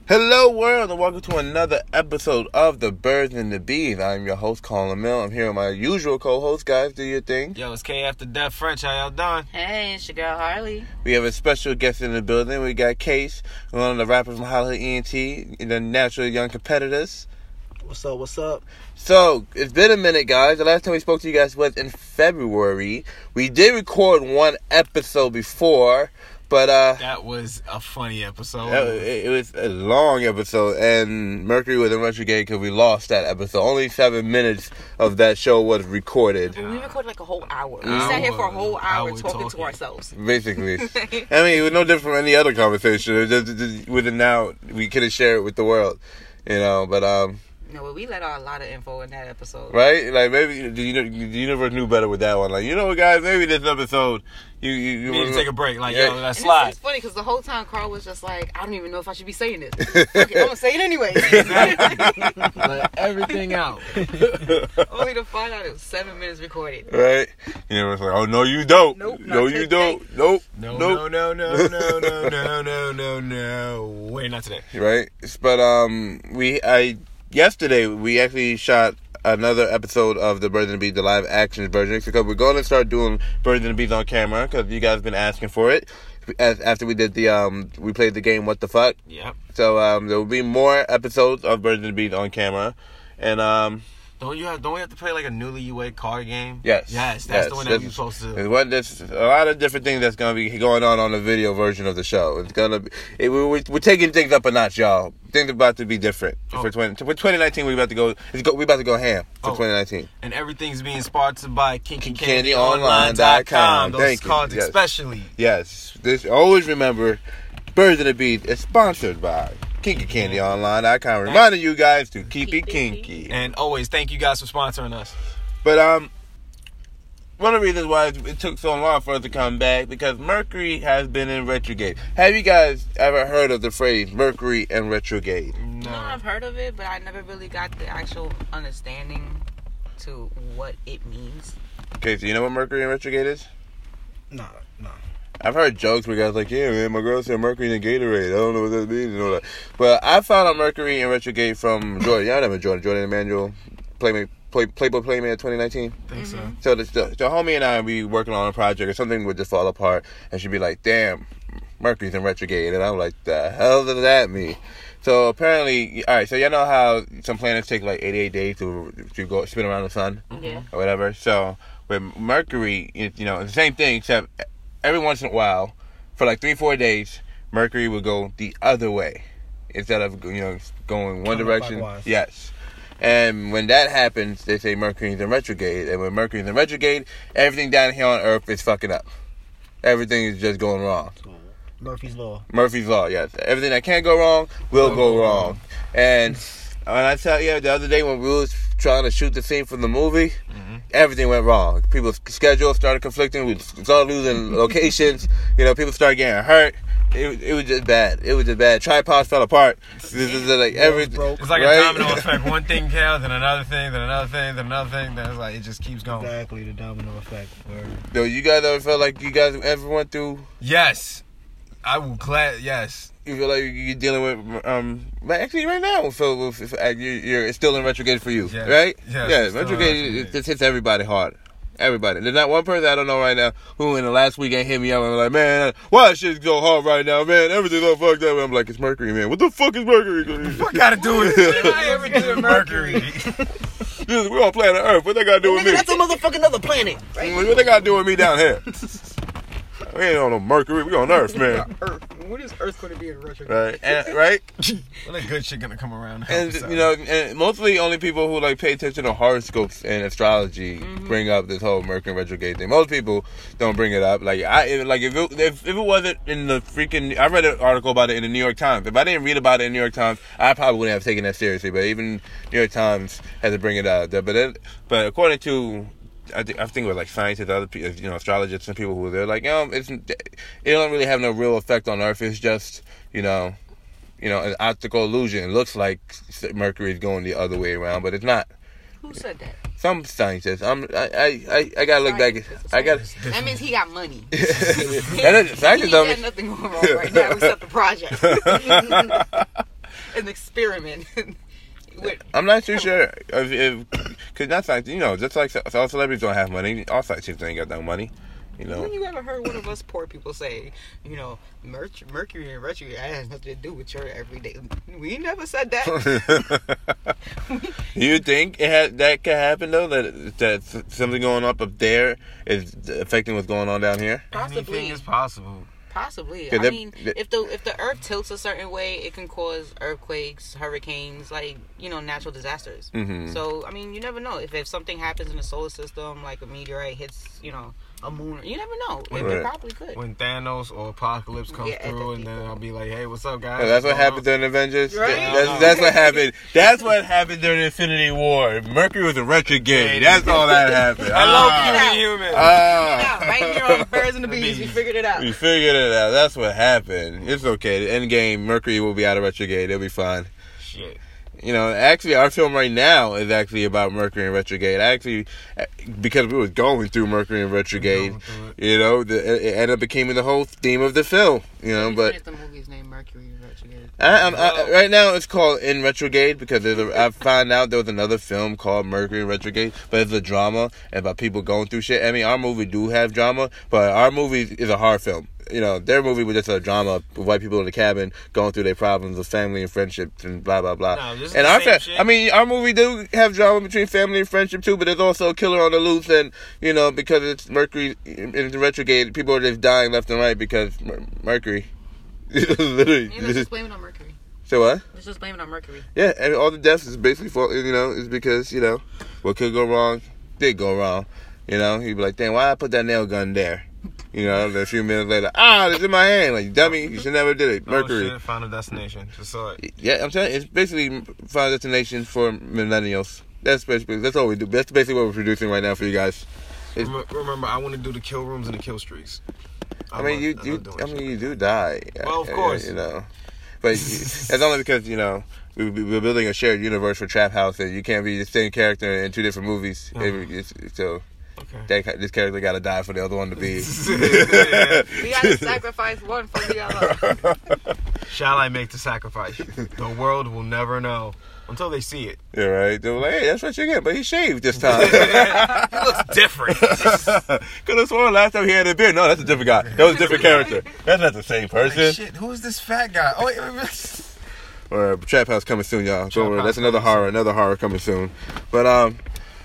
Hello world and welcome to another episode of The Birds and the Bees. I'm your host, Colin Mill. I'm here with my usual co-host, guys. Do your thing. Yo, it's K After Death French. How y'all doing? Hey, it's your girl Harley. We have a special guest in the building. We got Case, one of the rappers from Hollywood ENT, the Natural Young Competitors. What's up, what's up? So, it's been a minute, guys. The last time we spoke to you guys was in February. We did record one episode before, but that was a funny episode. it was a long episode, and Mercury was in retrograde because we lost that episode. Only 7 minutes of that show was recorded. We recorded like a whole hour. We sat here for a whole hour talking to ourselves. Basically. I mean, it was no different from any other conversation. It just within now, we couldn't share it with the world, you know, but no, we let out a lot of info in that episode. Right? Like, maybe the universe knew better with that one. Like, you know what, guys? Maybe this episode, you need to take a break. Like, yeah. yo, let's slide. It's funny because the whole time Carl was just like, I don't even know if I should be saying this. Okay, I'm going to say it anyway. Let everything out. Only to find out it was 7 minutes recorded. Right? You know, it's like, oh, no, you don't. Nope. No, you don't. Nope. No. Wait, not today. Right? But, yesterday, we actually shot another episode of the Birds and the Bees, the live action version, because we're going to start doing Birds and the Bees on camera, because you guys have been asking for it. After we did we played the game What the Fuck. Yep. So, there will be more episodes of Birds and the Bees on camera. And, Don't we have to play like a newlywed card game? Yes. Yes, that's the one that we're supposed to do. There's a lot of different things that's going to be going on the video version of the show. It's going to be... We're taking things up a notch, y'all. Things are about to be different. For 2019, we're about to go... We're about to go ham for 2019. And everything's being sponsored by KinkyCandyOnline.com. Those cards especially. Yes. Always remember, Birds and the Bees is sponsored by KinkyCandyOnline.com. Reminding you guys to keep it kinky. And always, thank you guys for sponsoring us. But, one of the reasons why it took so long for us to come back, because Mercury has been in retrograde. Have you guys ever heard of the phrase Mercury in retrograde? No, I've heard of it, but I never really got the actual understanding to what it means. Okay, so you know what Mercury in retrograde is? No. I've heard jokes where guys like, yeah, man, my girl said Mercury in Gatorade. I don't know what that means and all that. But I found out Mercury in retrograde from Jordan. Y'all remember Jordan Emmanuel, Playboy Playmate 2019? I think so. So the homie and I would be working on a project or something would just fall apart, and she'd be like, damn, Mercury's in retrograde. And I'm like, the hell does that mean? So apparently, all right, so y'all know how some planets take like 88 days to go spin around the sun? Yeah. Or whatever. So with Mercury, you know, it's the same thing, except every once in a while, for like 3-4 days, Mercury would go the other way instead of, you know, going one direction. Yes. And when that happens, they say Mercury's in retrograde. And when Mercury's in retrograde, everything down here on Earth is fucking up. Everything is just going wrong. Murphy's Law, yes. Everything that can't go wrong will go wrong. And when I tell you, the other day when we was trying to shoot the scene from the movie, everything went wrong. People's schedules started conflicting. We started losing locations. You know, people started getting hurt. It was just bad. Tripods fell apart. This is like everything. It's like a domino effect. One thing counts, then another thing, then another thing, then another thing. Then it's like it just keeps going. Exactly, the domino effect. Yo, you guys ever felt like you guys ever went through? Yes, I will glad. Yes. You feel like you're dealing with, actually right now, you're still in retrograde for you, right? Yes, yeah, retrograde just hits everybody hard. Everybody. There's not one person I don't know right now who in the last weekend hit me up and was like, man, why is shit so hard right now, man? Everything's all fucked up. I'm like, it's Mercury, man. What the fuck is Mercury? What the fuck got to do with it? I ever do with Mercury? We're on planet Earth. What they got to do with me? That's a motherfucking other planet. Right? What they got to do with me down here? We ain't on no Mercury. We on Earth, man. Earth. When is Earth going to be in retrograde? Right? When that good shit gonna come around? And you know, and mostly only people who like pay attention to horoscopes and astrology bring up this whole Mercury retrograde thing. Most people don't bring it up. Like if it wasn't in the freaking, I read an article about it in the New York Times. If I didn't read about it in the New York Times, I probably wouldn't have taken that seriously. But even New York Times had to bring it out. But according to I think it was like scientists, other people, you know, astrologists and people who were there, like, it don't really have no real effect on Earth. It's just, you know, an optical illusion. It looks like Mercury is going the other way around, but it's not. Who said that? Some scientists. I gotta look back. That means he got money. Scientists he got nothing going wrong right now except the project. an experiment. I'm not too sure because that's like just like all celebrities don't have money. All sex chicks ain't got no money. When you ever heard one of us poor people say, Mercury and retrograde has nothing to do with your everyday? We never said that. You think that could happen though? That something going up there is affecting what's going on down here? Possibly. Anything is possible. Possibly. Yeah, I mean, if the Earth tilts a certain way, it can cause earthquakes, hurricanes, natural disasters. Mm-hmm. So, I mean, you never know. If something happens in the solar system, like a meteorite hits, a moon, you never know. It probably could. When Thanos or Apocalypse comes through, and then I'll be like, hey, what's up, guys? Oh, that's what happened during Avengers? Right? That's what happened. That's what happened during Infinity War. Mercury was a retrograde. That's all that happened. Hello, human. Right here on Birds and the Bees, we figured it out. We figured it out. That's what happened. It's okay. The Endgame, Mercury will be out of retrograde. It'll be fine. Shit. Actually, our film right now is actually about Mercury and retrograde. Actually, because we was going through Mercury and retrograde, it ended up becoming the whole theme of the film. But the movie's name Mercury and retrograde. Right now it's called In Retrograde because I found out there was another film called Mercury and Retrograde, but it's a drama about people going through shit. I mean, our movie do have drama, but our movie is a horror film. Their movie was just a drama of white people in the cabin going through their problems of family and friendships and blah blah blah. No, and our movie do have drama between family and friendship too, but there's also a killer on the loose, and because it's Mercury in retrograde, people are just dying left and right because Mercury. Literally, let's just blame it on Mercury. So what? Let's just blame it on Mercury. Yeah, and all the deaths is basically is because what could go wrong did go wrong. He'd be like, damn, why I put that nail gun there? Then a few minutes later, it's in my hand. Like, dummy, you should never did it. Mercury. Oh, shit, Final Destination. Just saw it. Yeah, I'm telling you, it's basically Final Destination for millennials. That's all we do. That's basically what we're producing right now for you guys. Remember, I want to do the kill rooms and the kill streaks. You do die. Well, of course. But that's only because, we're building a shared universe for Trap House, and you can't be the same character in two different movies. So... Okay. This character got to die for the other one to be. We got to sacrifice one for the other. Shall I make the sacrifice? The world will never know until they see it. Yeah, right. They're like, hey, that's what you get, but he shaved this time. He looks different. Could have sworn last time he had a beard. No, that's a different guy. That was a different character. That's not the same person. Like, shit, who is this fat guy? Oh, wait. Trap House coming soon, y'all. That's another horror coming soon. But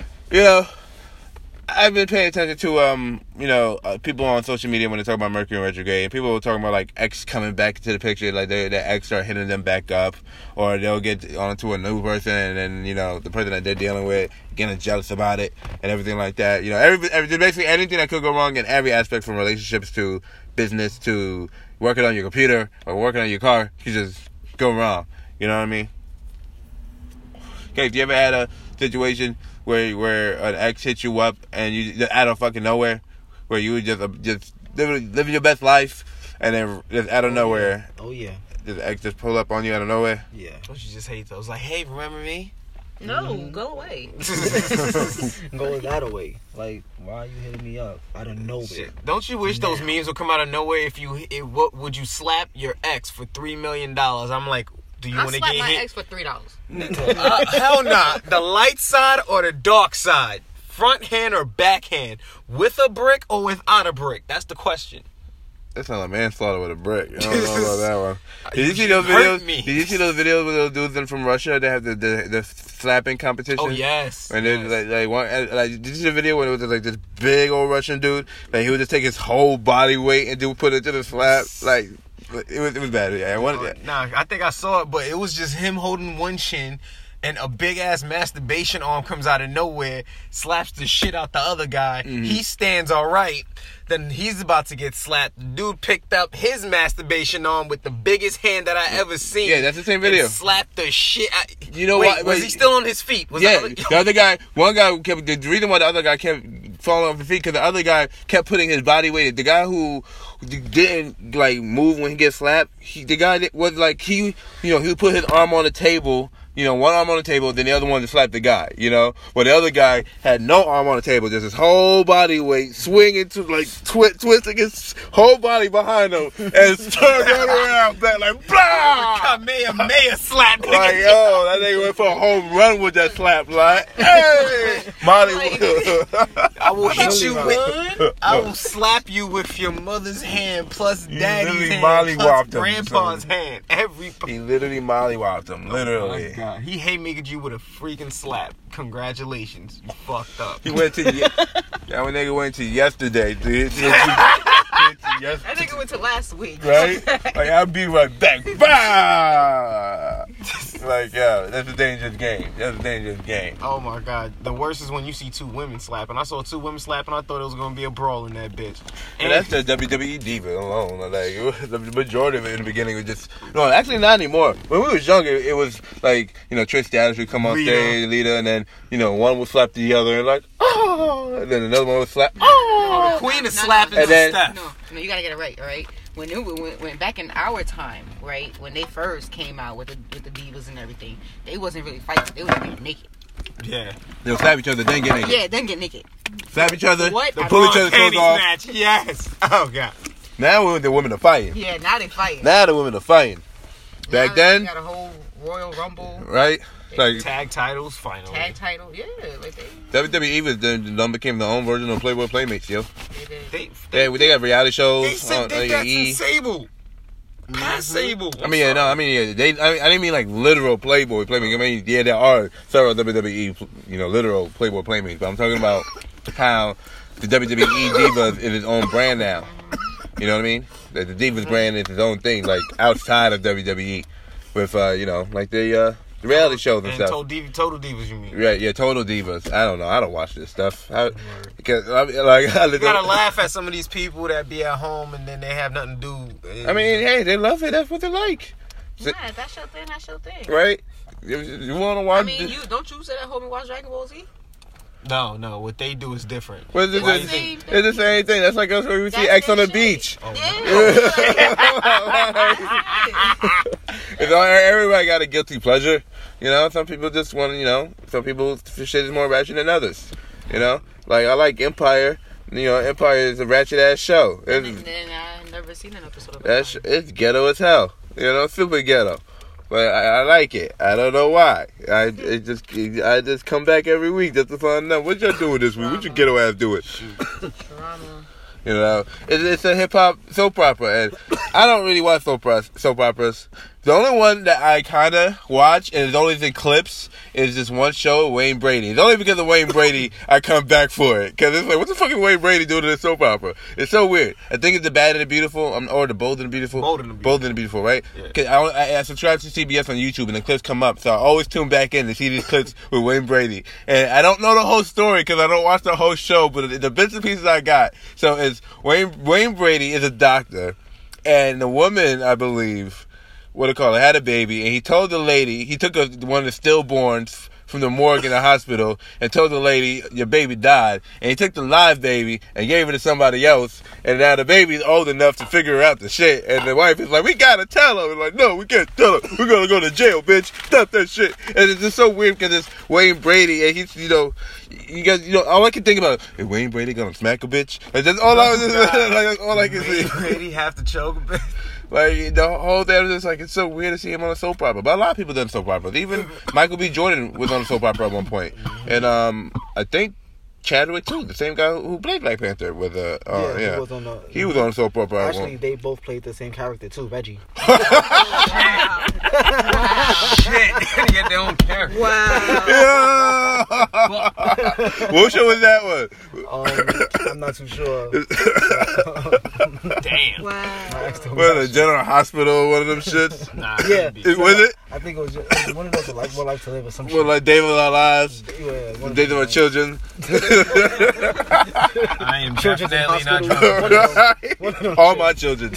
I've been paying attention to, people on social media when they talk about Mercury and retrograde. And people were talking about, like, ex coming back into the picture. Like, their ex start hitting them back up. Or they'll get onto a new person. And then, the person that they're dealing with getting jealous about it. And everything like that. Basically anything that could go wrong in every aspect from relationships to business to working on your computer or working on your car. You just go wrong. You know what I mean? Okay, have you ever had a situation where an ex hit you up and you out of fucking nowhere, where you just living your best life, and then just out of nowhere, the ex just pull up on you out of nowhere? Yeah. Don't you just hate those? Like, hey, remember me? No, go away. Go that away. Like, why are you hitting me up out of nowhere? Shit. Don't you wish those memes would come out of nowhere? What would you slap your ex for $3 million? I'm like, do you want to get hit? I slap my ex for $3. Hell nah. The light side or the dark side? Front hand or back hand? With a brick or without a brick? That's the question. That sounds like manslaughter with a brick. I don't know about that one. Did you see those videos? Did you see those videos with those dudes from Russia that have the slapping competition? Oh yes. And they did you see the video when it was like this big old Russian dude? Like he would just take his whole body weight and put it to the slap. Like it was bad. Yeah, I think I saw it, but it was just him holding one shin. And a big-ass masturbation arm comes out of nowhere, slaps the shit out the other guy. Mm-hmm. He stands all right. Then he's about to get slapped. The dude picked up his masturbation arm with the biggest hand that I ever seen. Yeah, that's the same video. And slapped the shit out. You know what? Was he still on his feet? The other guy, the reason why the other guy kept falling off his feet, because the other guy kept putting his body weight. The guy who didn't, like, move when he gets slapped, he would put his arm on the table, one arm on the table, then the other one to slap the guy, But the other guy had no arm on the table, just his whole body weight swinging to twisting his whole body behind him and turned around back like blah. Kamehameha slap. Like, yo, that nigga went for a home run with that slap. Like, hey, Molly. I will hit you with. I will slap you with your mother's hand plus daddy's literally hand mollywopped plus him, grandpa's son. hand. He literally mollywopped him. Literally. Oh my God. He haymakered you with a freaking slap. Congratulations, you fucked up. He went to that nigga went to yesterday, dude. That nigga went to last week. Right? Like, I'll be right back. Bah! Like, yo, that's a dangerous game. That's a dangerous game. Oh my God. The worst is when you see two women slapping. I saw two women slapping. I thought it was going to be a brawl in that bitch. And that's the WWE diva alone. Like, the majority of it in the beginning was just... No, actually not anymore. When we was younger, it was like, Trish Stratus would come on stage, Lita, and then, one would slap the other and like, oh! And then another one would slap, oh! The queen is slapping and then, Steph. No, you gotta get it right, all right? When back in our time, right, when they first came out with the divas and everything, they wasn't really fighting. They was getting naked. Yeah. They'll slap each other, then get naked. Yeah, then get naked. Slap each other, What? they'll pull each other's clothes off. Match. Yes. Oh God. Now the women are fighting. Yeah, now they fighting. Now the women are fighting. Back now then, they got a whole Royal Rumble. right? Like Tag titles, finally. Tag title, yeah. Like WWE was became their own version of Playboy Playmates, yo. They They got reality shows They said on they got E. Sable. Past Sable. I mean, I didn't mean like literal Playboy Playmates. I mean, yeah, there are several WWE, literal Playboy Playmates, but I'm talking about how the WWE Diva is its own brand now. You know what I mean? The Divas brand is its own thing, like outside of WWE, with like the reality shows and stuff. Total Divas, you mean? Right? Yeah, Total Divas. I don't know. I don't watch this stuff. Because you gotta laugh at some of these people that be at home and then they have nothing to do. I mean, hey, they love it. That's what they like. yeah, that's your thing. That's your thing. Right? You want to watch? I mean, don't you sit at home and watch Dragon Ball Z? No, what they do is different. It's the same thing. That's like us when we see X on the beach. Oh, Everybody got a guilty pleasure. Some people just want some people shit is more ratchet than others. Like I like Empire. Empire is a ratchet ass show. And I never seen an episode of Empire. It's ghetto as hell. Super ghetto. But I like it. I don't know why. I just come back every week just to find out what y'all doing this week. What your ghetto ass doing? Drama. It's a hip hop soap opera, and I don't really watch soap operas. The only one that I kind of watch, and it's always in clips, is this one show, Wayne Brady. It's only because of Wayne Brady I come back for it. Because it's like, what the fuck is Wayne Brady doing to this soap opera? It's so weird. I think it's The Bad and the Beautiful, or The Bold and the Beautiful. Bold and the Beautiful. Bold and the Beautiful, right? Because I subscribe to CBS on YouTube, and the clips come up, so I always tune back in to see these clips with Wayne Brady. And I don't know the whole story, because I don't watch the whole show, but the bits and pieces I got. So it's Wayne Brady is a doctor, and the woman, I believe, had a baby, and he told the lady, he took one of the stillborns from the morgue in the hospital and told the lady, your baby died, and he took the live baby and gave it to somebody else, and now the baby's old enough to figure out the shit, and the wife is like, we gotta tell her. We're like, no, we can't tell her, we're gonna go to jail, bitch, stop that shit. And it's just so weird because it's Wayne Brady, and he's, you guys, all I can think about is Wayne Brady gonna smack a bitch. Like, that's all all I can see. Wayne Brady have to choke a bitch. Like, the whole thing was just like, it's so weird to see him on a soap opera. But a lot of people done soap operas. Even Michael B. Jordan was on a soap opera at one point. And I think Chadwick, too, the same guy who played Black Panther with he was on a soap opera. Actually, they both played the same character, too, Reggie. Shit, they get their own character. Wow. What show was that one? I'm not too sure. Damn. Wow. Well, the General Hospital or one of them shits? Nah. Yeah. Was it? I think it was just one of those, like, More Life to Live or some shit. Well, like Days of Our Lives? Yeah. Days of Our Children? I am Children's in definitely not hospital. drunk. All my children.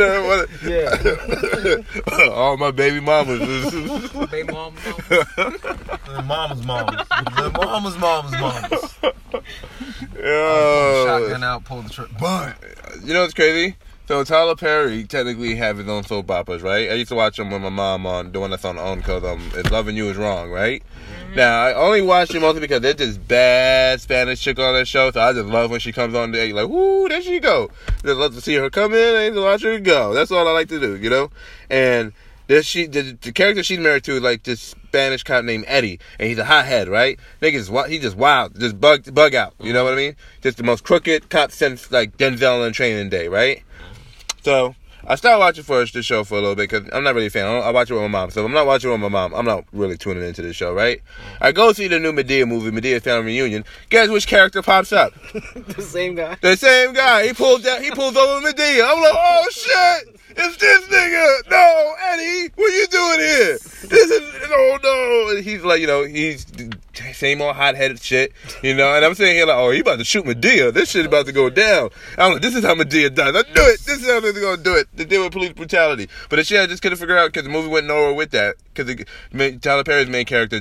Yeah. All my baby mamas. Baby mom. The mama's mamas. The mama's mamas. Yo. Shotgun out, pull the trigger. But You know what's crazy? So Tyler Perry technically have his own soap operas, right? I used to watch them with my mom on the one that's on OWN called "If Loving You Is Wrong," right? Mm-hmm. Now I only watch it mostly because there's this bad Spanish chick on that show, so I just love when she comes on there. You're like, woo, there she go. Just love to see her come in and to watch her go. That's all I like to do, you know. And the character she's married to is like this Spanish cop named Eddie, and he's a hothead, right? Niggas, he just wild, just bug out. You know what I mean? Just the most crooked cop since like Denzel in Training Day, right? So I started watching this show for a little bit because I'm not really a fan. I watch it with my mom. So if I'm not watching it with my mom, I'm not really tuning into this show, right? I go see the new Madea movie, Madea Family Reunion. Guess which character pops up? The same guy. The same guy. He pulls over Madea. I'm like, oh shit! It's this nigga! No, Eddie! What you doing here? No. And he's like, he's same old hot-headed shit, And I'm sitting here like, oh, he about to shoot Madea. This shit about to go down. I'm like, this is how Madea does. I knew it. This is how they're going to do it. To deal with police brutality. But the shit I just couldn't figure out because the movie went nowhere with that. Because Tyler Perry's main character,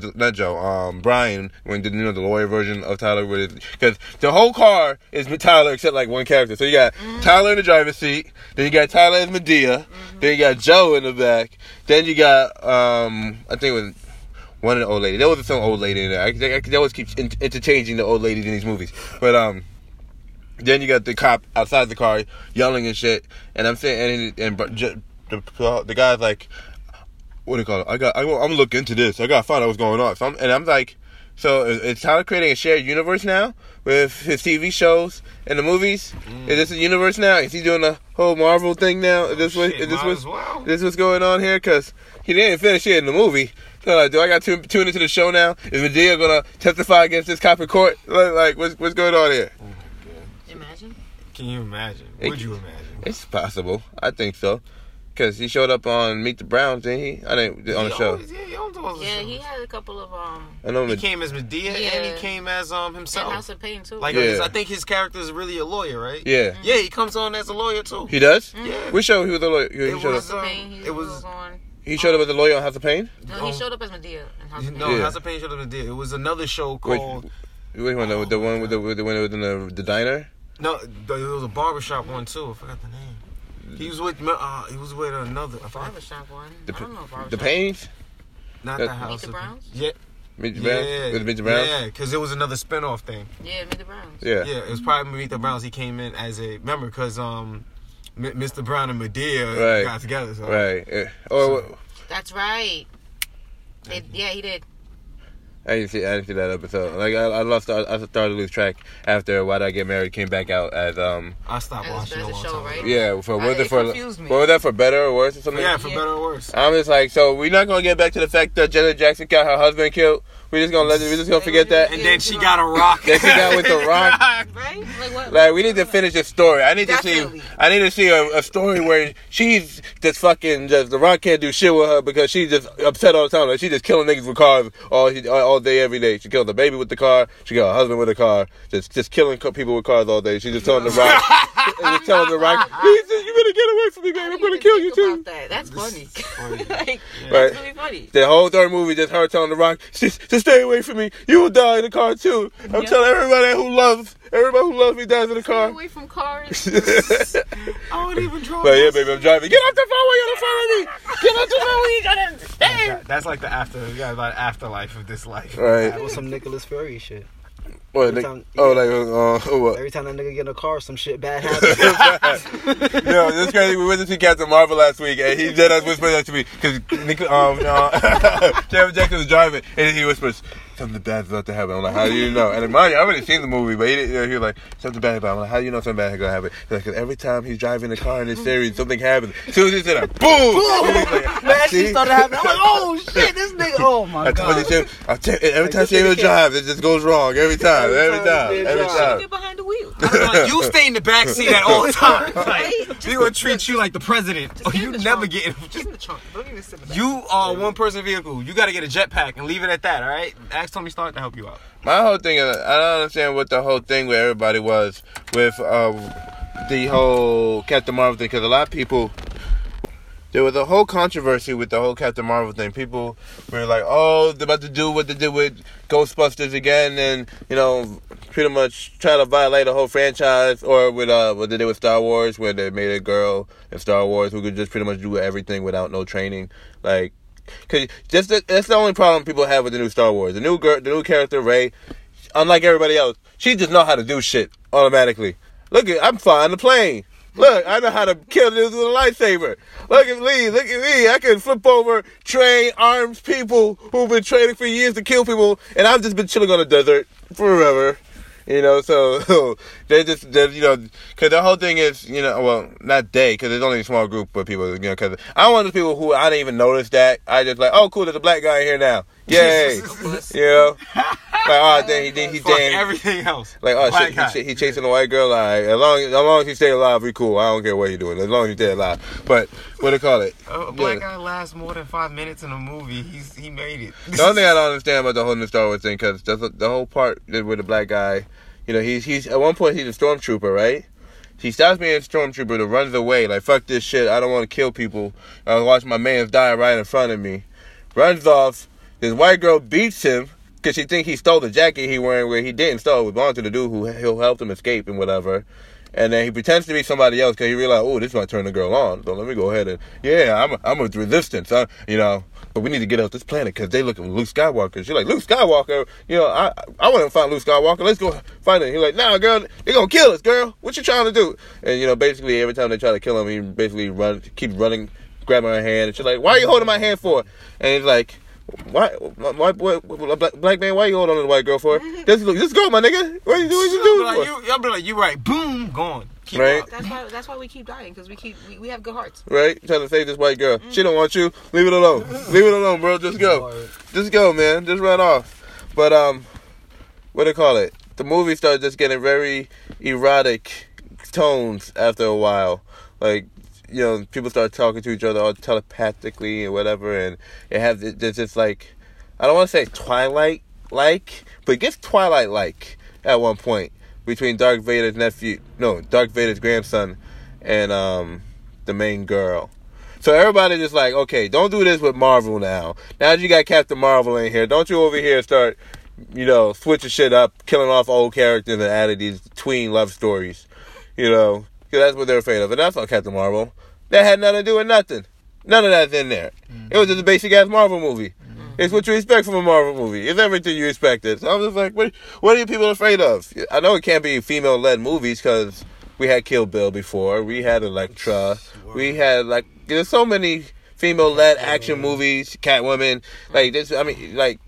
Brian, when the lawyer version of Tyler, because the whole car is Tyler except like one character. So you got Tyler in the driver's seat, then you got Tyler as Madea, then you got Joe in the back, then you got, I think it was one of the old ladies. There was some old lady in there. I always keep interchanging the old ladies in these movies. But, then you got the cop outside the car yelling and shit, and I'm saying, and the guy's like, what do you call it? I'm gonna look into this. I gotta find out what's going on. So I'm like, so is Tyler creating a shared universe now with his TV shows and the movies? Is this a universe now? Is he doing the whole Marvel thing now? Is this what's going on here? Because he didn't finish it in the movie. So like, do I got to tune into the show now? Is Madea gonna testify against this cop in court? Like what's going on here? Oh my God. Imagine. Can you imagine? Would you imagine? It's possible. I think so. Because he showed up on Meet the Browns, didn't he? On the show. Yeah, he had a couple of he came as Madea and he came as himself. And House of Pain too. Like I think his character is really a lawyer, right? Yeah. Yeah, he comes on as a lawyer too. He does? Mm-hmm. Yeah. Which show he was a lawyer? He showed up as a lawyer on House of Pain? No, he showed up as Madea in House of Pain. No, House of Pain showed up as Madea. It was another show called. Wait, the one with the diner? No, there was a barbershop one too. I forgot the name. He was with another barbershop one. I don't know barbershop. The Pains? Not the House of Browns? Yeah. Meet the Browns? Was it Meet the Browns? Yeah, because it was another spinoff thing. Yeah, Meet the Browns. Yeah. Yeah, it was probably Meet the Browns. He came in as remember, because Mr. Brown and Madea got together. So. Right. That's right. He did. I didn't see that episode. Like I started to lose track after Why Did I Get Married came back out as I stopped watching it a long time. Right? Yeah, was that for better or worse or something? Yeah, for better or worse. I'm just like, so we're not gonna get back to the fact that Janet Jackson got her husband killed. We're just gonna forget that. And then she got a rock. Then she got with the rock. Right? Like what? Like we need to finish this story. I need to see a story where she's just the Rock can't do shit with her because she's just upset all the time. Like she's just killing niggas with cars all day, every day. She killed the baby with the car. She killed her husband with a car. Just killing people with cars all day. She's just telling the Rock. Just telling the Rock, you better get away from me, baby. I'm gonna kill you too. That's funny. Right. That's really funny. The whole third movie, just her telling the Rock, just stay away from me. You will die in the car too. I'm telling everybody who loves me dies in the car. Stay away from cars. I won't even drive. But yeah, baby, I'm driving. Get off the phone when you're on the phone with me. Get off the phone when you gotta stay. That's like the afterlife of this life. Right. That was some Nicholas Fury shit. What? Every time that nigga get in a car, some shit bad happens. Yo, this crazy. We went to see Captain Marvel last week, and he did us whisper that to me because Samuel Jackson was driving, and he whispers, "Something bad's about to happen." I'm like, "How do you know?" And mind you, I already seen the movie, but he was like, "Something bad about." I'm like, "How do you know something bad is gonna happen?" He's like, "Cause every time he's driving the car in this series, something happens." As soon as he said that, boom! Man, actually started happening. I'm like, "Oh shit, this nigga! Oh my god!" Every time Samuel drives, it just goes wrong. Every time. Get behind the wheel. You stay in the back seat at all times. Like, we gonna treat you like the president. You never get in. Just in the trunk. Don't even sit in the back. You are a one-person vehicle. You gotta get a jetpack and leave it at that. All right. Ask Tony Stark to help you out. My whole thing is, I don't understand what the whole thing with everybody was with the whole Captain Marvel thing, because a lot of people There was a whole controversy with the whole Captain Marvel thing. People were like, "Oh, they're about to do what they did with Ghostbusters again, and pretty much try to violate the whole franchise." Or with what they did with Star Wars, where they made a girl in Star Wars who could just pretty much do everything without no training. Like, cause that's the only problem people have with the new Star Wars. The new character Rey, unlike everybody else, she just know how to do shit automatically. Look, I'm flying the plane. Look, I know how to kill dudes with a lightsaber. Look at me. I can flip over, train, arms people who've been training for years to kill people, and I've just been chilling on the desert forever. So they're because the whole thing is, well, not they, because it's only a small group of people, because I'm one of those people who I didn't even notice that. I just like, oh, cool, there's a black guy here now. Yay. Like, oh, then he's damn everything else. Like, oh, shit, he chasing a white girl. Like, as long as he stay alive, we cool. I don't care what he's doing, as long as he stay alive. But what do you call it? A black guy lasts more than 5 minutes in a movie. He made it. The only thing I don't understand about the whole new Star Wars thing, because the whole part with the black guy, he's at one point he's a stormtrooper, right? He stops being a stormtrooper to runs away. Like, fuck this shit. I don't want to kill people. I watch my mans die right in front of me. Runs off. This white girl beats him because she thinks he stole the jacket he wearing where he didn't steal. It belonged to the dude who helped him escape and whatever. And then he pretends to be somebody else because he realized, oh, this might turn the girl on. So let me go ahead and, I'm with resistance, but we need to get off this planet because they look at Luke Skywalker. She's like, Luke Skywalker? I want to find Luke Skywalker. Let's go find him. He's like, nah, girl, they're going to kill us, girl. What you trying to do? And, basically every time they try to kill him, he basically keeps running, grabbing her hand. And she's like, why are you holding my hand for? And he's like, why, black man, why you holding on to the white girl for? Just go, my nigga. What are you doing? Y'all be like, you right. Boom, gone. Keep right. That's why we keep dying, because we have good hearts. Right, trying to save this white girl. She don't want you. Leave it alone. Leave it alone, bro. Just go, man. Just run off. But what do you call it? The movie started just getting very erotic tones after a while. Like, people start talking to each other all telepathically and whatever, and there's just like, I don't want to say Twilight-like, but it gets Twilight-like at one point between Darth Vader's grandson and the main girl. So everybody just like, okay, don't do this with Marvel now. Now that you got Captain Marvel in here, don't you over here start, switching shit up, killing off old characters and adding these tween love stories, Because that's what they're afraid of. And that's not Captain Marvel. That had nothing to do with nothing. None of that's in there. Mm-hmm. It was just a basic-ass Marvel movie. Mm-hmm. It's what you expect from a Marvel movie. It's everything you expected. So I'm just like, what are you people afraid of? I know it can't be female-led movies because we had Kill Bill before. We had Elektra. We had, there's so many female-led action movies, Catwoman. Like, this, I mean, like,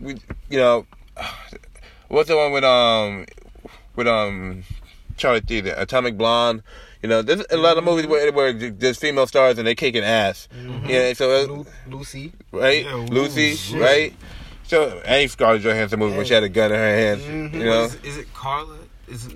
what's the one with Charlie Theron, Atomic Blonde? There's a lot of movies where there's female stars and they kicking ass. Mm-hmm. Yeah, so Lucy, right? Yeah, Lucy, right? So any Scarlett Johansson movie when she had a gun in her hand, mm-hmm. Is it Carla? It's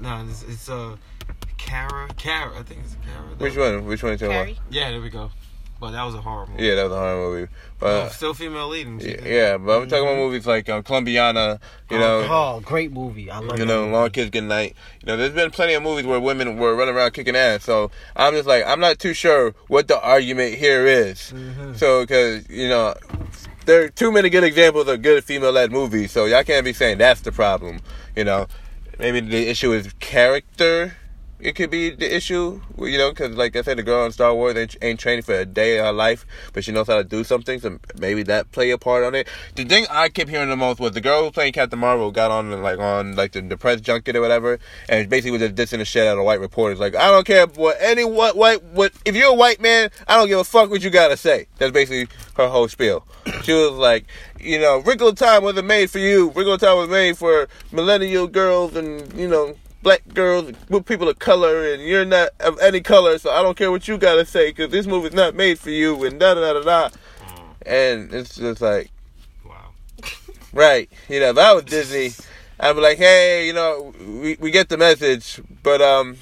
Kara. I think it's Kara. Which one? Which one? Carrie? Yeah, there we go. But that was a horror movie. Yeah, that was a horror movie. But still female leading. Yeah, but I'm talking about movies like Columbiana, great movie. I love Long Kiss Goodnight. There's been plenty of movies where women were running around kicking ass. So I'm just like, I'm not too sure what the argument here is. Mm-hmm. So, because, there are too many good examples of good female-led movies. So y'all can't be saying that's the problem. Maybe the issue is character. It could be the issue, because like I said, the girl in Star Wars ain't training for a day of her life, but she knows how to do something, so maybe that play a part on it. The thing I kept hearing the most was the girl who playing Captain Marvel got on the press junket or whatever, and basically was just dissing the shit out of white reporters. Like, I don't care what if you're a white man, I don't give a fuck what you gotta say. That's basically her whole spiel. She was like, Wrinkle of Time wasn't made for you. Wrinkle of Time was made for millennial girls and, black girls with people of color, and you're not of any color, so I don't care what you gotta say, because this movie's not made for you, and da-da-da-da-da. And it's just like, wow. Right. If I was Disney, I'd be like, hey, we get the message, but,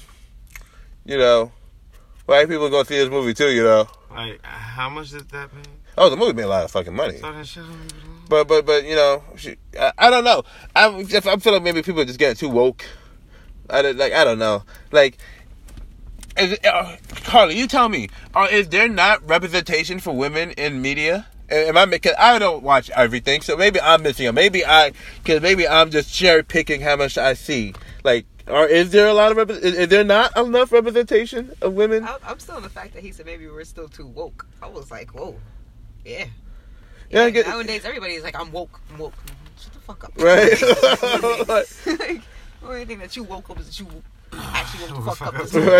white people are gonna see this movie too, Like, how much did that pay? Oh, the movie made a lot of fucking money. But I don't know. I feel like maybe people are just getting too woke. I don't know. Like, Carly, you tell me, is there not representation for women in media? Am I? Because I don't watch everything, so maybe I'm missing it. Maybe I'm just cherry picking how much I see. Like, is there a lot of is there not enough representation of women? I'm still on the fact that he said maybe we're still too woke. I was like, whoa, yeah. Yeah, nowadays everybody's like, I'm woke. Shut the fuck up. Right. Like, the only thing that you woke up is that you actually woke the fuck up.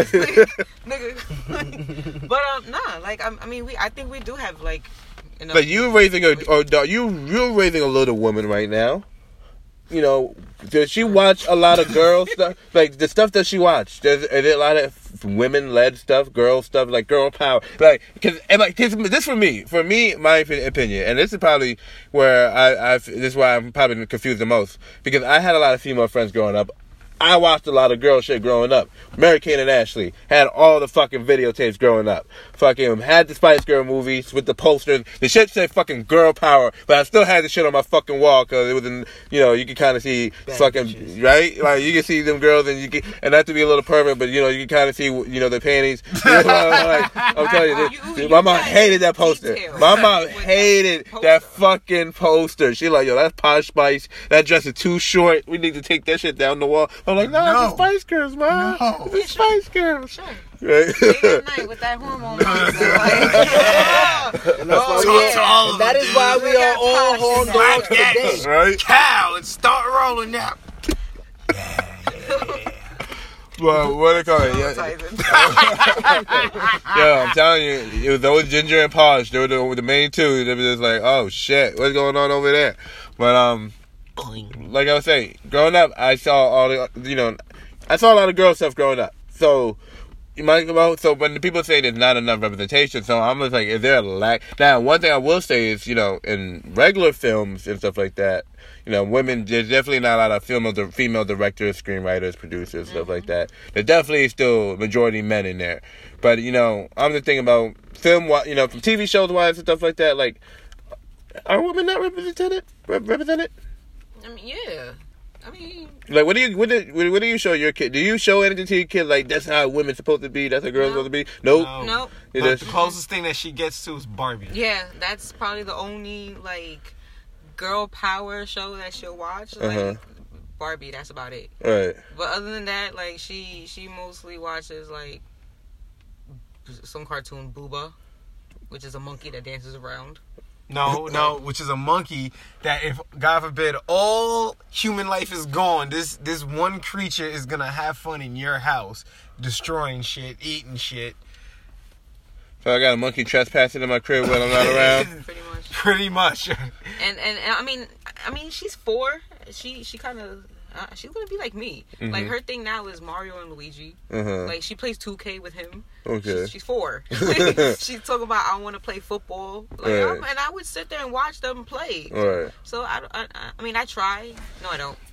Nigga. But nah, like I think we do have like. But you're raising you're raising a little woman right now. You know, does she watch a lot of girl stuff? Like the stuff that she watched, is there a lot of women-led stuff, girl stuff, like girl power? Like, this for me, my opinion, and this is probably where this is why I'm probably confused the most, because I had a lot of female friends growing up. I watched a lot of girl shit growing up. Mary-Kate and Ashley had all the fucking videotapes growing up. Fucking had the Spice Girl movies with the posters. The shit said fucking girl power, but I still had the shit on my fucking wall because it was in, you can kind of see Bad fucking, bitches. right? Like, you can see them girls and not to be a little pervert, but, you can kind of see, their panties. Like, I'm telling you, my mom hated that poster. My mom hated that fucking poster. She like, yo, that's Posh Spice. That dress is too short. We need to take that shit down the wall. I'm like, no, it's the Spice Girls, man. No. It's the Spice Girls. Sure. Right? Late at night with that hormone monster. Like, And that's why talk to all of that them, is why dude. we Look are at all Posh horn Spice. dogs today. Right? cow and start rolling now. Well, what do they call it? Yeah, I'm telling you, it was those Ginger and Posh. They were the main two. They were just like, oh shit, what's going on over there? But like I was saying, growing up, I saw all the, I saw a lot of girl stuff growing up. So so when the people say there's not enough representation, so I'm just like, is there a lack? Now, one thing I will say is, in regular films and stuff like that, women, there's definitely not a lot of female directors, screenwriters, producers, stuff like that. There's definitely still majority men in there. But, I'm just thinking about film, from TV shows wise and stuff like that, like, are women not represented? I mean, yeah. I mean, like, what do you show your kid? Do you show anything to your kid like that's how women's supposed to be? That's how girls supposed to be? Nope. no. It Like, is. the closest thing that she gets to is Barbie. Yeah, that's probably the only like girl power show that she'll watch. Like Uh-huh. Barbie, that's about it. Right. But other than that, like she mostly watches like some cartoon Booba, which is a monkey that dances around. No, which is a monkey that, if God forbid all human life is gone, this one creature is gonna have fun in your house, destroying shit, eating shit. So I got a monkey trespassing in my crib when I'm not around. Pretty much. Pretty much. And I mean, she's 4. She kind of she's gonna be like me. Mm-hmm. Like her thing now is Mario and Luigi. Uh-huh. Like she plays 2K with him. Okay. She's 4. She's talking about I want to play football. Like, Right. and I would sit there and watch them play. Right. So I mean I try. No, I don't.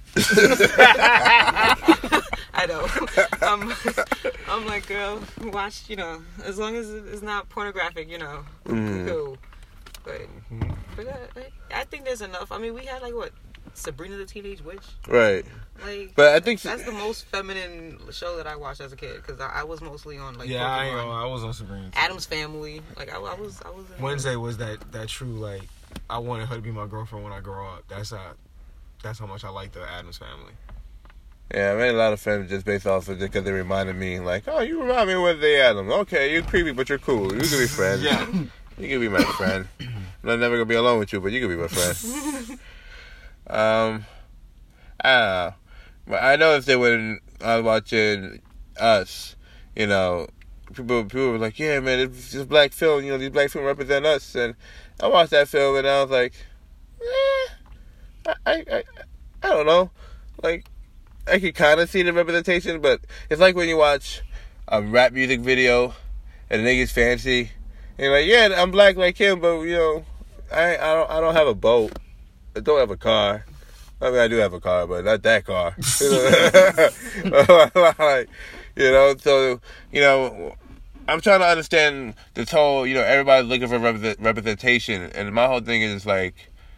I don't. I'm like, girl, watch. As long as it's not pornographic, cool. But for that, like, I think there's enough. I mean, we had like what, Sabrina the Teenage Witch. Right. Like, But I think that's the most feminine show that I watched as a kid because I was mostly on like Yeah, Pokemon, I was on Sabrina. Addams Family. Like I was. In Wednesday was that true, like, I wanted her to be my girlfriend when I grow up. That's how much I like the Addams Family. Yeah, I made a lot of friends just based off of it because they reminded me, like, oh, you remind me of Wednesday Addams. Okay, you're creepy, but you're cool. You can be friends. Yeah. You can be my friend. I'm never gonna be alone with you, but you can be my friend. I don't know. But I noticed that when I was watching Us, people were like, yeah, man, this black film, these black films represent us. And I watched that film and I was like, I don't know. Like, I could kind of see the representation, but it's like when you watch a rap music video and the nigga's fancy. And you're like, yeah, I'm black like him, but, I don't have a boat. I don't have a car. I mean, I do have a car, but not that car. Like, so, I'm trying to understand this whole, everybody's looking for representation. And my whole thing is like,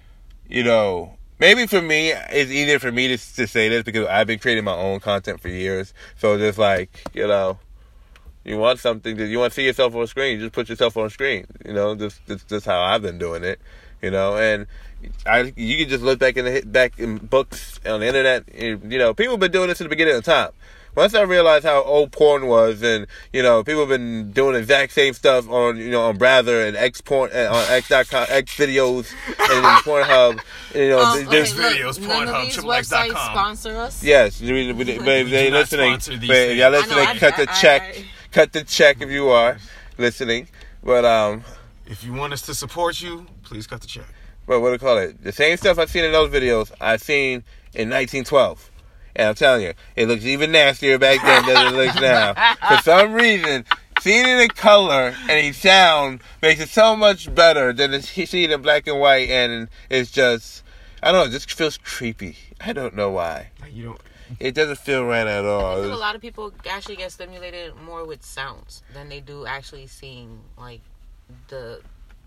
maybe for me, it's easier for me to say this because I've been creating my own content for years. So just like, You want something that you want to see yourself on screen, just put yourself on screen. You know, just how I've been doing it. You know, and you can just look back in books on the internet. And, you know, people have been doing this in the beginning of time. Once I realized how old porn was, and you know, people have been doing the exact same stuff on, you know, on Brather and X porn, on X.com, X videos, and Pornhub. You know, there's videos, none of Pornhub, these XXX.com. websites sponsor us. yes, they listening. sponsor these But y'all things. listening, cut the check, cut the check if you are listening. But If you want us to support you, please cut the check. but what do you call it? The same stuff I've seen in those videos, I've seen in 1912. And I'm telling you, it looks even nastier back then than it looks now. For some reason, seeing it in color and in sound makes it so much better than seeing it in black and white. And it's just, I don't know, it just feels creepy. I don't know why. You don't. It doesn't feel right at I all. think a lot of people actually get stimulated more with sounds than they do actually seeing like the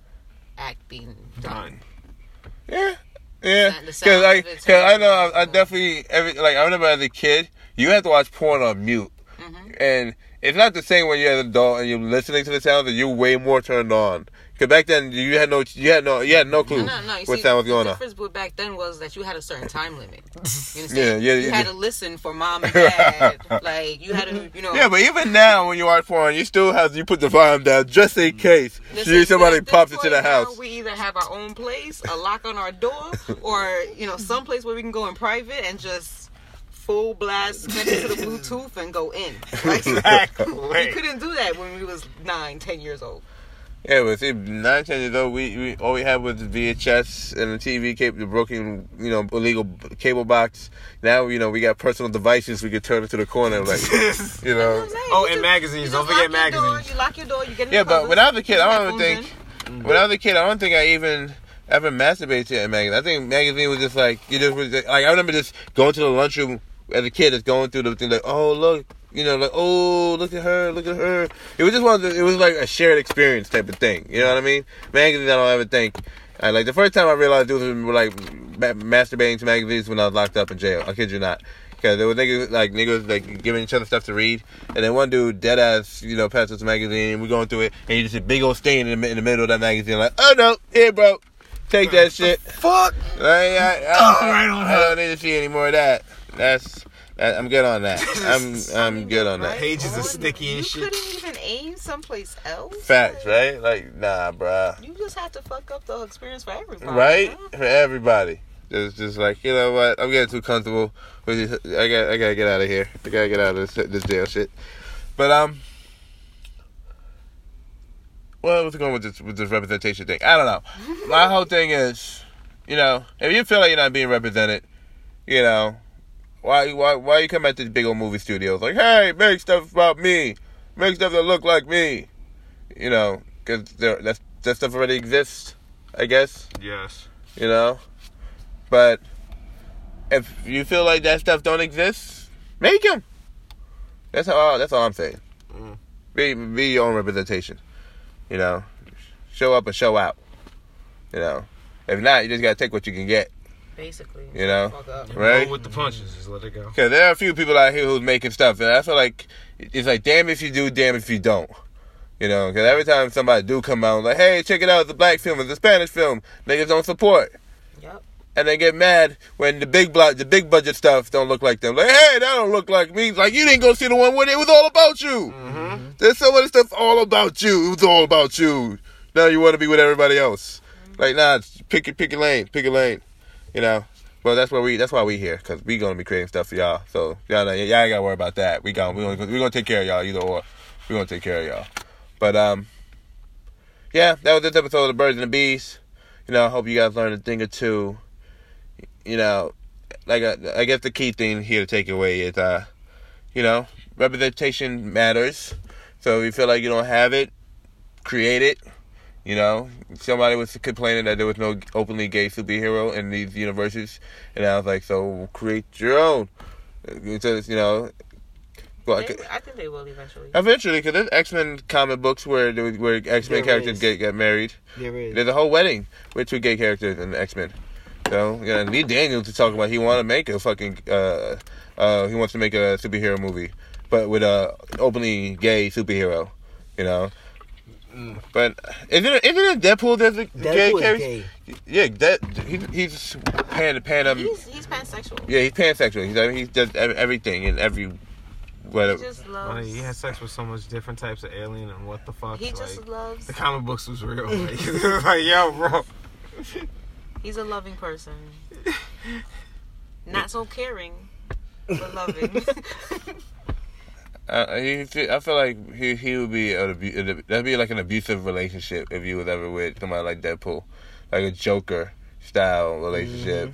act being done. Yeah. Yeah, The because sound of it's I know very I definitely I remember as a kid, you had to watch porn on mute, and it's not the same when you're an adult and you're listening to the sounds, and you're way more turned on. Because back then you had no clue No, you what see, sound was going the on. difference with back then was that you had a certain time limit. You understand? Yeah, You had to listen for mom and dad. Like you had to, you know. Yeah, but even now when you watch porn, you still have you put the volume down just in case somebody at this pops into the point now, house. We either have our own place, a lock on our door, or you know, some place where we can go in private and just full blast connect to the Bluetooth and go in. Like, Exactly. we couldn't do that when we was 9, 10 years old. Yeah, but see, 9, 10 years old, we all we had was the VHS and the TV cable, the broken, you know, illegal cable box. Now, you know, we got personal devices we could turn into the corner, like, you know. Oh, and magazines. Don't forget magazines. You lock your door, you get in the Yeah, but covers, when I was a kid, put I your don't headphones think. in. When I was a kid, I don't think I even ever masturbated to a magazine. I think magazine was just like I remember just going to the lunchroom as a kid, just going through the thing like, oh look, you know, like, oh look at her. It was just it was like a shared experience type of thing. You know what I mean? Magazines, I don't ever think. Like the first time I realized dudes were like masturbating to magazines when I was locked up in jail. I kid you not. Because there were niggas like giving each other stuff to read, and then one dude dead ass, you know, passed us a magazine, and we're going through it, and you just see a big old stain in the middle of that magazine, like, oh no, here bro, take that shit. Fuck. I don't need to see any more of that. I'm good on that. I'm good on that. Pages are sticky and You shit. couldn't even aim someplace else. Facts, right? Like, nah, bruh. You just have to fuck up the experience for everybody. Right? Huh? For everybody. Just like, you know what? I'm getting too comfortable with this. I gotta get out of here. I gotta get out of this jail shit. But well, what's going with this representation thing? I don't know. My whole thing is, you know, if you feel like you're not being represented, you know, why you come at these big old movie studios like, hey, make stuff about me, make stuff that look like me, you know, because that stuff already exists, I guess. Yes. You know. But if you feel like that stuff don't exist, make them. That's all I'm saying. Be your own representation. You know, show up and show out. You know, if not, you just gotta take what you can get. Basically. You know, Fuck up. right? Roll with the punches. Just let it go. Because there are a few people out here who's making stuff, and I feel like it's like, damn if you do, damn if you don't. You know, because every time somebody do come out, like, hey, check it out, it's a black film, it's a Spanish film, niggas don't support. Yep. And they get mad when the big budget stuff don't look like them. Like, hey, that don't look like me. Like, you didn't go see the one where it was all about you. Mm-hmm. There's so much stuff all about you. It was all about you. Now you want to be with everybody else. Like, nah, pick your lane. You know. Well, that's why we here, because we gonna be creating stuff for y'all. So y'all ain't gotta worry about that. We gonna take care of y'all either or. We gonna take care of y'all. But yeah, that was this episode of the Birds and the Bees. You know, I hope you guys learned a thing or two. You know, like I guess the key thing here to take away is, you know, representation matters. So if you feel like you don't have it, create it. You know, somebody was complaining that there was no openly gay superhero in these universes, and I was like, so create your own. So, you know, well, I think they will eventually. Eventually, because there's X-Men comic books where X-Men characters get married. There is. There's a whole wedding with 2 gay characters in the X-Men. So, yeah, Lee Daniels is talking about he want to make a fucking he wants to make a superhero movie. but with a openly gay superhero, you know. But isn't it Deadpool that's a gay Deadpool is character? gay. Yeah, he's He's pansexual. yeah, he's pansexual. He does everything and every He whatever. just Like, loves. he had sex with so much different types of alien and what the fuck. He like, just loves. the comic books was real. Like, yo, bro. He's a loving person. Not so caring, but loving. I feel like he would be that'd be like an abusive relationship if you was ever with somebody like Deadpool, like a Joker style relationship.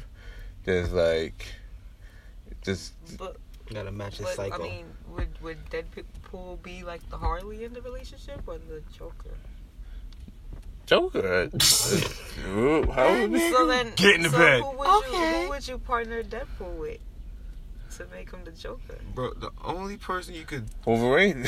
Just But, Gotta match his but I cycle. mean, would Deadpool be like the Harley in the relationship or the Joker? Joker. How would be? So then, Get in the bed. Who would you partner Deadpool with to make him the Joker? Bro, the only person you could. Wolverine.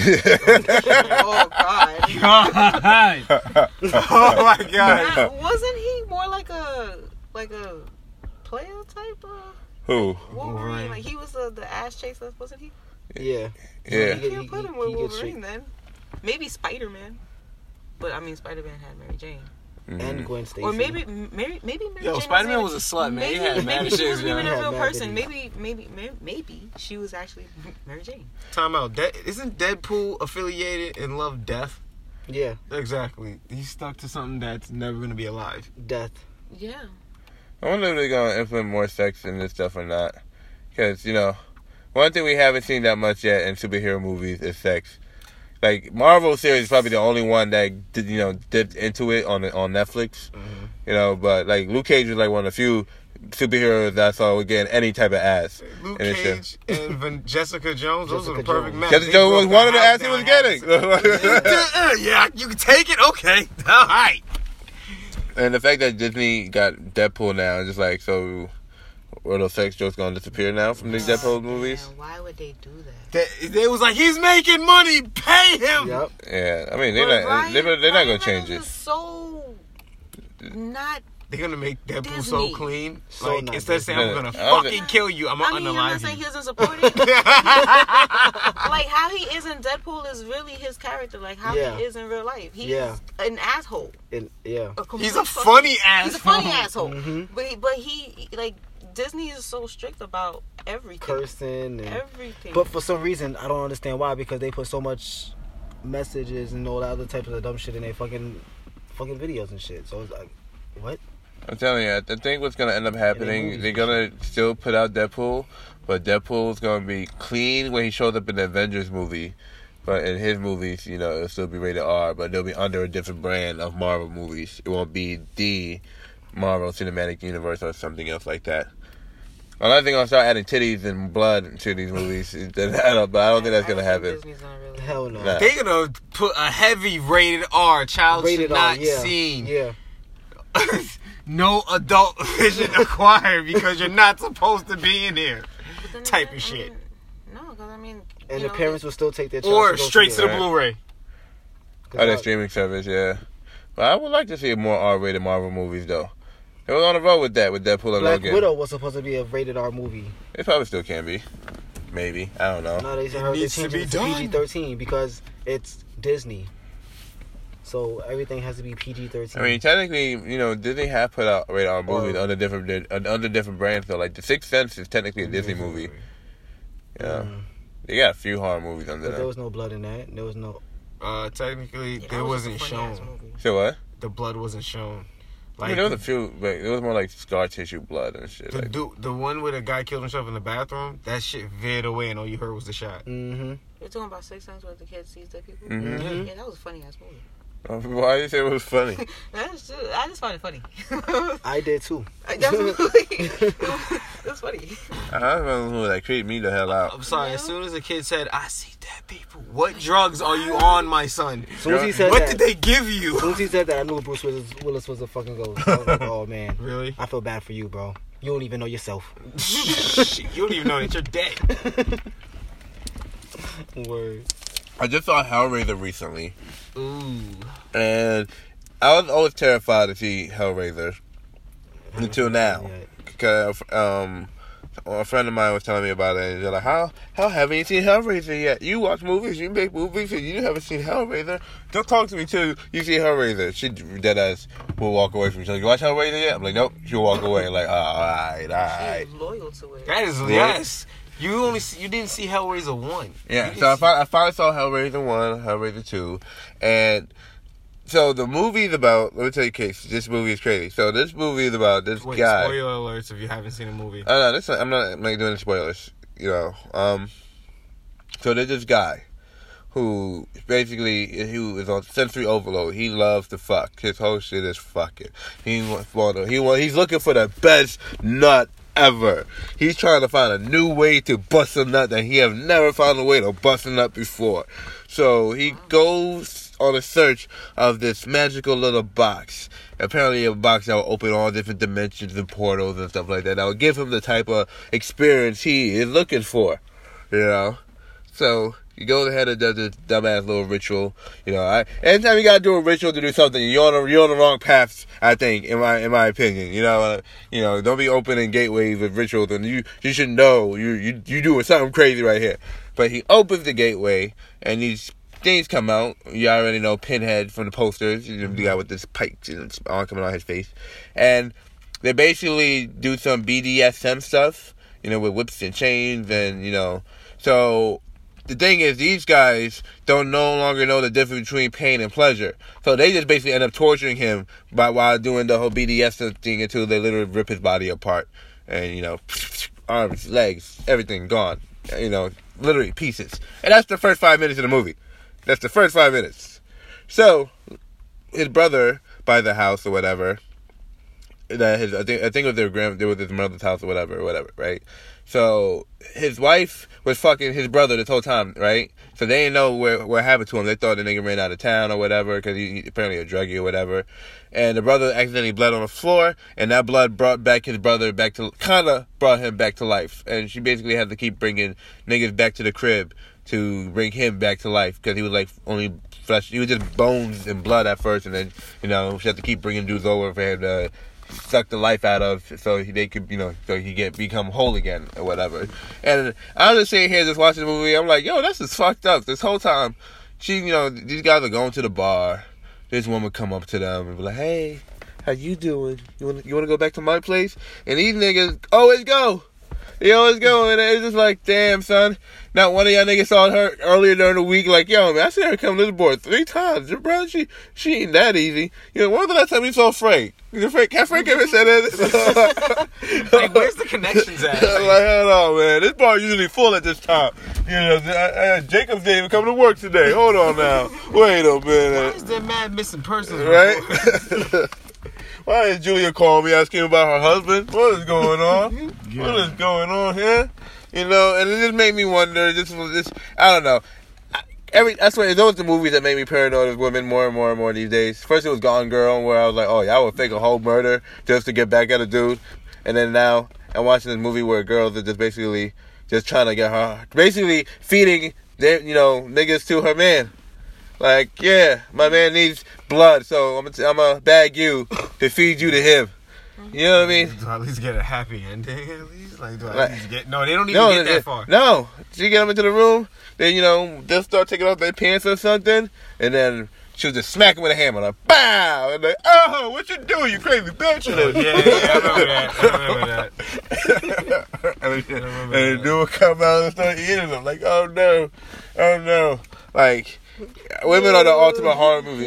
Oh God! God! Oh my God! Wasn't he more like a player type of Who? Wolverine? Like he was the ass chaser, wasn't he? Yeah. Yeah. You can't put him with he gets Wolverine then. Maybe Spider-Man. But I mean, Spider-Man had Mary Jane. And Gwen Stacy. Or maybe Mary Yo, Jane Spider-Man wasn't was a slut, man. He Maybe, had mad maybe she shit, wasn't even yo. a He real had mad person. bitties. Maybe she was actually Mary Jane. Time out. Isn't Deadpool affiliated in Love Death? Yeah. Exactly. He's stuck to something that's never gonna be alive. Death. Yeah. I wonder if they're gonna implement more sex in this stuff or not. Because one thing we haven't seen that much yet in superhero movies is sex. Like Marvel series is probably the only one that dipped into it on Netflix. Mm-hmm. But like Luke Cage was like one of the few superheroes that I saw would get any type of ass. Luke in his show. Cage and Jessica Jones, those are the Jessica perfect Jones. match. Jessica They Jones was broke one of the house ass he down was half. getting. Yeah, you can take it. Okay, all right. And the fact that Disney got Deadpool now, is just like, so are those sex jokes gonna disappear now from these Deadpool movies? Man, why would they do that? They was like, he's making money. Pay him. Yep. Yeah, I mean they're But not Ryan gonna change Reynolds it. is so not. They're gonna make Deadpool Disney. so clean. So Like not instead of saying I'm gonna I don't fucking kill you, I'm I gonna mean, I'm not unalive saying he you. doesn't support it. Like how he is in Deadpool is really his character. Like how Yeah. he is in real life. He's Yeah. an asshole. Yeah. complete He's a fucking- funny asshole. He's a funny asshole. Mhm. But he like Disney is so strict about everything. Cursing and. Everything. But for some reason, I don't understand why. Because they put so much messages and all that other types of dumb shit in their fucking videos and shit. So it's like, what? I'm telling you, I think what's gonna end up happening, movies they're and gonna still put out Deadpool, but Deadpool's gonna be clean when he shows up in the Avengers movie. But in his movies, it'll still be rated R, but they'll be under a different brand of Marvel movies. It won't be the Marvel Cinematic Universe or something else like that. Unless they're gonna start adding titties and blood to these movies, but I don't think that's gonna happen. Disney's gonna really Hell no. Nah. They're gonna put a heavy rated R. Child Rated should not R, yeah. seen. Yeah. No adult vision acquired because you're not supposed to be in here. But then Type again, of shit. No, because I mean. And you the know, parents will still take their child Or to go straight see to it. the Blu-ray. Oh, that streaming service, yeah. But I would like to see more R-rated Marvel movies, though. They was on the road with that, with Deadpool and Black Logan. Widow was supposed to be a rated R movie. It probably still can be. Maybe. I don't know. No, they heard they needs to changed be it to done. PG-13 because it's Disney. So everything has to be PG-13. I mean, technically, Disney have put out rated R movies under different brands, though. Like, The Sixth Sense is technically a Disney movie. Yeah. They got a few horror movies under But there them. was no blood in that. There was no. Technically, yeah, it that was wasn't a funny-ass shown. movie. So what? The blood wasn't shown. I mean, there was a few, but it was more like scar tissue blood and shit. Like, the one where the guy killed himself in the bathroom, that shit veered away and all you heard was the shot. Mm-hmm. You're talking about Six Sense where the kid sees dead people? Mhm. Yeah, that was a funny ass movie. why do you say it was funny? I just find it funny. I did too. That's really, it's funny. I don't know who that creeped me the hell out. I'm sorry, Yeah. as soon as the kid said, I see dead people, what drugs are you on, my son? As soon as he said What that, did they give as you? soon as he said that, I knew Bruce Willis was a fucking ghost. I was like, oh man, Really? I feel bad for you, bro. You don't even know yourself. Shit, you don't even know that you're dead. Word. I just saw Hellraiser recently, Ooh. and I was always terrified to see Hellraiser until now. Yeah. Because a friend of mine was telling me about it, and they're like, how haven't you seen Hellraiser yet? You watch movies, you make movies, and you haven't seen Hellraiser. Don't talk to me till you see Hellraiser. She deadass will walk away from me. She's like, you watch Hellraiser yet? I'm like, nope. She'll walk away. Like, alright. She's loyal to it. That is yes. You didn't see Hellraiser 1. Yeah, so I finally saw Hellraiser 1, Hellraiser 2, and so the movie's about, let me tell you, Case, this movie is crazy. So this movie is about this guy. Spoiler alerts if you haven't seen the movie. No, I'm not doing spoilers, you know. So there's this guy who is on sensory overload. He loves to fuck. His whole shit is fucking. He's looking for the best nut ever. He's trying to find a new way to bust a nut that he have never found a way to bust a nut before. So he goes on a search of this magical little box. Apparently a box that will open all different dimensions and portals and stuff like that. That will give him the type of experience he is looking for. You know? So he goes ahead and does this dumbass little ritual. You know, anytime you gotta do a ritual to do something, you're on the wrong path, I think, in my opinion. You know, don't be opening gateways with rituals, and you should know you doing something crazy right here. But he opens the gateway, and these things come out. You already know Pinhead from the posters. The guy with this pike and all coming out his face, and they basically do some BDSM stuff. You know, with whips and chains, and you know, so. The thing is, these guys no longer know the difference between pain and pleasure. So they just basically end up torturing him while doing the whole BDSM thing until they literally rip his body apart. And, you know, arms, legs, everything gone. You know, literally pieces. And that's the first 5 minutes of the movie. That's the first 5 minutes. So, his brother by the house or whatever, I think it was they were his mother's house or whatever, right? So his wife was fucking his brother this whole time, right? So they didn't know what happened to him. They thought the nigga ran out of town or whatever because he apparently a druggie or whatever. And the brother accidentally bled on the floor, and that blood brought him back to life. And she basically had to keep bringing niggas back to the crib to bring him back to life because he was like only flesh. He was just bones and blood at first, and then she had to keep bringing dudes over for him to suck the life out of so they could, so he become whole again or whatever. And I was just sitting here just watching the movie. I'm like, yo, this is fucked up. This whole time, these guys are going to the bar. This woman come up to them and be like, hey, how you doing? You want to go back to my place? And these niggas always go. They always go, and it's just like, damn, son. Not one of y'all niggas saw her earlier during the week, like, yo, man, I seen her come to the board 3 times. Bro, she ain't that easy. When was the last time you saw Frank? Has Frank ever said that? Like, where's the connections at? Like, hold on, man. This bar usually full at this time. Jacob's didn't even come to work today. Hold on now. Wait a minute. Why is there mad missing persons? Right? Why did Julia call me asking about her husband? What is going on? Yeah. What is going on here? And it just made me wonder. I don't know. That's why those are the movies that made me paranoid of women more and more and more these days. First it was Gone Girl, where I was like, oh, y'all would fake a whole murder just to get back at a dude. And then now I'm watching this movie where girls are just basically just trying to get her, basically feeding their, niggas to her man. Like, yeah, my man needs blood, so I'm gonna bag you to feed you to him. You know what I mean? Do I at least get a happy ending? At least, do I at least get? No, they don't even get that far. No, she get them into the room. Then they'll start taking off their pants or something, and then she'll just smack him with a hammer, like bow, and like, oh, what you doing, you crazy bitch? I remember that. And the dude will come out and start eating them, like, oh no, like. Women are the ultimate horror movies.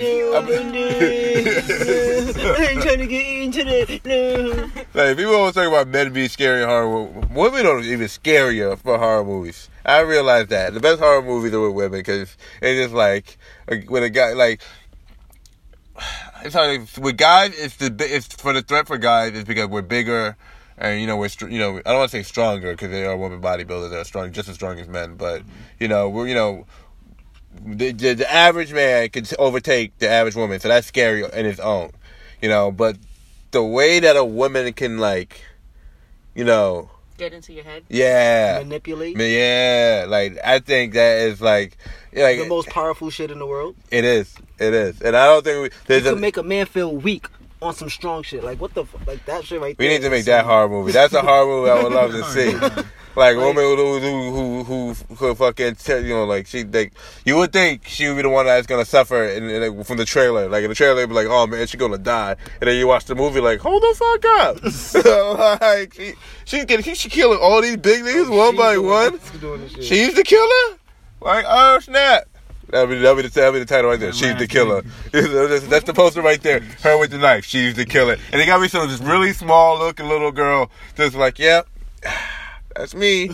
I ain't trying to get into that. No. Like, people always talk about men being scary in horror movies. Women are even scarier for horror movies. I realize that. The best horror movies are with women because it's just like when a guy, like, it's hard. With guys, it's for the threat for guys is because we're bigger. And, we're, I don't want to say stronger because they are women bodybuilders that are strong, just as strong as men. But, we're, the average man can overtake the average woman, so that's scary in its own, But the way that a woman can, like, get into your head, yeah, manipulate, yeah, like I think that is like the most powerful shit in the world. It is, and I don't think you can make a man feel weak on some strong shit. Like, what the fuck? Like, that shit right We there. need to make that horror movie. That's a horror movie I would love to see. Like, a woman who fucking, like, you would think she would be the one that's gonna suffer like, from the trailer. Like, in the trailer, they'd be like, oh man, she's gonna die. And then you watch the movie, like, hold the fuck up. So, like, she's killing all these big niggas one by one. She's the killer? Like, oh snap. That'll be the title right there. She's the killer. That's the poster right there. Her with the knife. She's the killer. And they got me some this really small looking little girl just like, yep. That's me.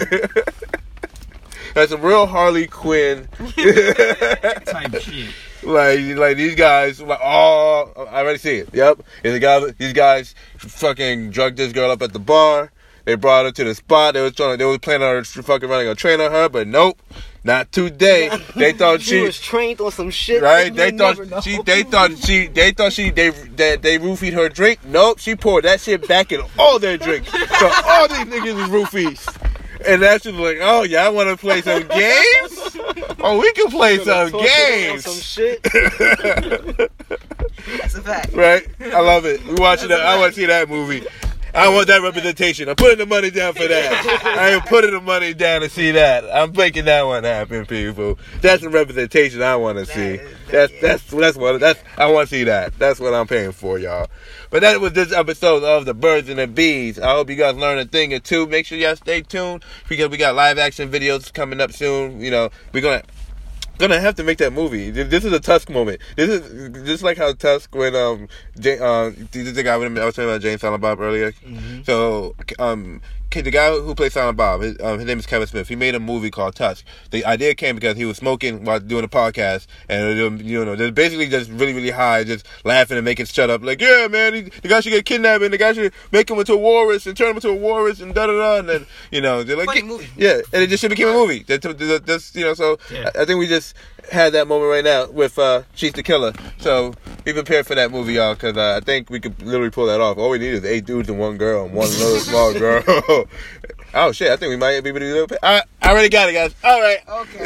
That's a real Harley Quinn Type shit. like these guys. Like, oh, I already see it. Yep. And these guys fucking drugged this girl up at the bar. They brought her to the spot. They was planning on fucking running a train on her, but nope, not today. They thought she was trained on some shit. Right? They roofied her drink. Nope, she poured that shit back in all their drinks. So all these niggas is roofies. And that's just like, oh, y'all want to play some games? Oh, we can play some games. Some shit. That's a fact. Right? I love it. I want to see that movie. I want that representation. I'm putting the money down for that. I am putting the money down to see that. I'm making that one happen, people. That's the representation I want to see. That's what I want to see that. That's what I'm paying for, y'all. But that was this episode of The Birds and the Bees. I hope you guys learned a thing or two. Make sure y'all stay tuned because we got live action videos coming up soon. You know, we're gonna have to make that movie. This is a Tusk moment. This is just like how Tusk when this is the guy I was talking about James Silent Bob earlier. Mm-hmm. So the guy who plays Silent Bob, his name is Kevin Smith. He made a movie called Tusk. The idea came because he was smoking while doing a podcast, and they're basically just really, really high, just laughing and making shut up. Like, yeah, man, the guy should get kidnapped, and the guy should make him into a walrus and turn him into a walrus, and da da da. And then they're like, funny movie. Yeah, and it just became a movie. So yeah. I think we just had that moment right now with She's the Killer. So be prepared for that movie, y'all, because I think we could literally pull that off. All we need is 8 dudes and 1 girl and 1 little small girl. Oh shit! I think we might be able to do it. I already got it, guys. All right. Okay.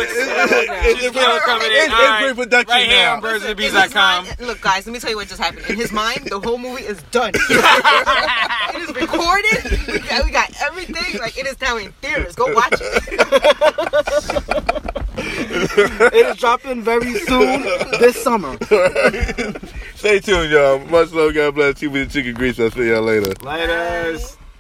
It's pre-production right here now. on birdsandbees.com. Look, guys, let me tell you what just happened. In his mind, the whole movie is done. It is recorded. We got everything. Like, it is now in theaters. Go watch it. It is dropping very soon this summer. Stay tuned, y'all. Much love. God bless you with the chicken grease. I'll see y'all later. Laters.